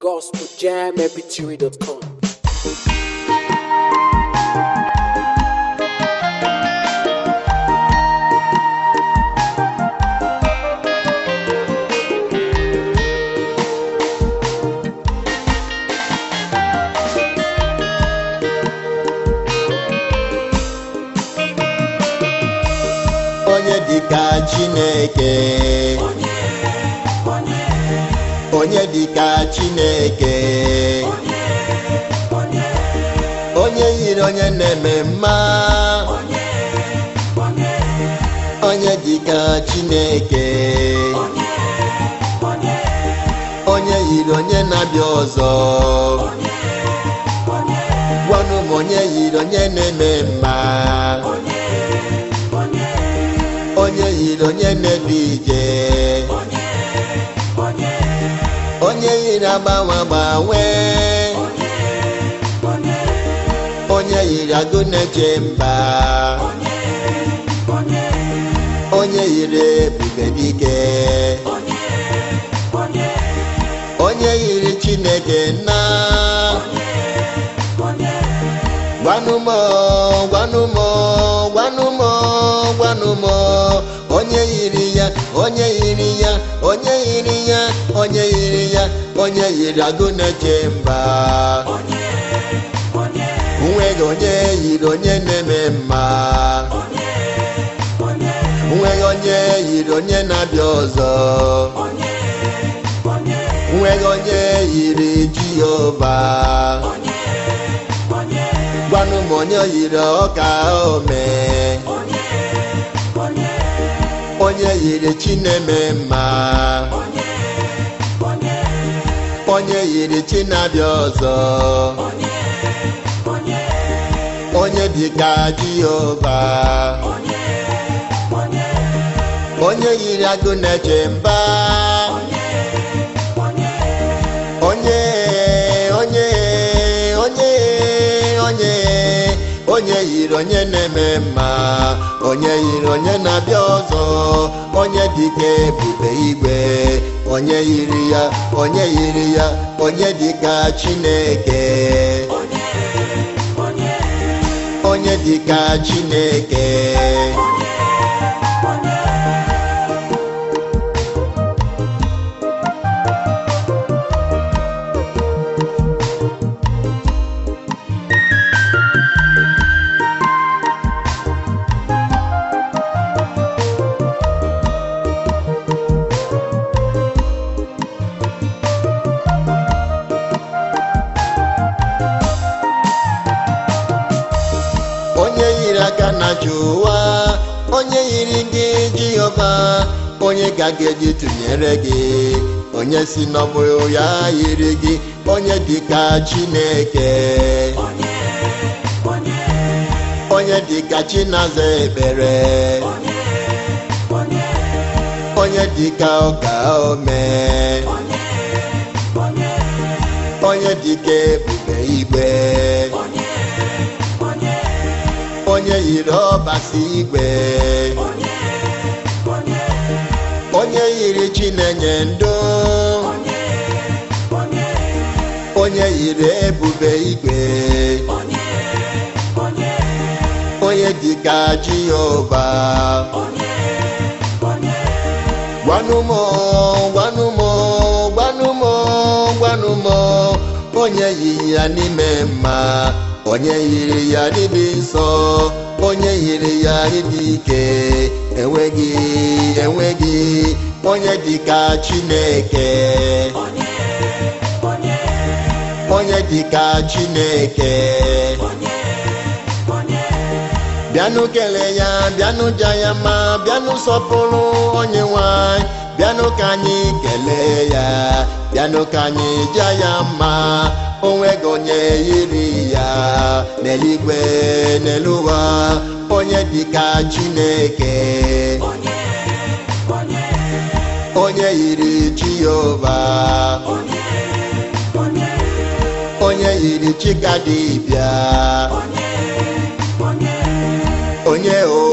gospeljammpg.com. Onye dịka Chineke, onye dịka Chineke, onye yiri onye na-eme mma, onye dịka Chineke, onye yiri onye na-abịa ọzọ, gwanụ m onye yiri onye na-eme mma, onye yiri onye na-edu ije, onye yiri agbanwe agbanwe, onye yiri agụ na-eche mba, onye yiri ebube dike, onye yiri Chineke nna, gwanụmọ gwanụmọ gwanụmọ gwanụmọ onye yiri ya, onye yiri ya, onye yiri ya, onye yiri ya, onye yiri agụ na-eche mba, nweghị onye yiri onye na-eme mma, nweghị onye yiri onye na-abịa ọzọ, nweghị onye yiri Jehova, gwanụ m onye yiri ọka ome, onye yiri Chineme mma, onye yiri Chinabịa ọzọ, onye dịka Jehova, onye yiri agụ na-eche mba, onye yiri onye na-eme mma, onye yiri onye na-abịa ọzọ, onye dịka ebube igwe, onye yiri ya, onye yiri ya, onye dịka Chineke, onye dịka Chineke. Onye yiri aka na ụwa, onye yiri gị Jehova, onye ka ga-eji tụnyere gị, onye si n'ọmụrụ ya yiri gị, onye dịka Chineke, onye dịka Chinaza ekpere, onye dịka ọka ome, onye dịka ebube igwe, onye yiri ọbasi igwe, onye yiri Chinenye ndo, onye yiri ebube igwe, onye dịka Jehova, gwanụmọ gwanụmọ gwanụmọ gwanụmọ onye yiri ya n'ime mma, onye yiri ya n'ịdị nsọ, onye yiri ya n'ịdị ike, enweghị onye dịka Chineke, onye dịka Chineke. Bịanụ kelee ya, bịanụ ja ya mma, bịanụ sọpụrụ onye nwanyị, bịanụ ka anyị kelee ya, bịanụ ka anyị ja ya mma, onweghị onye yiri ya n'eluigwe n'elu ụwa, onye dịka Chineke, onye yiri Jehova, onye yiri Chikadibịa, onye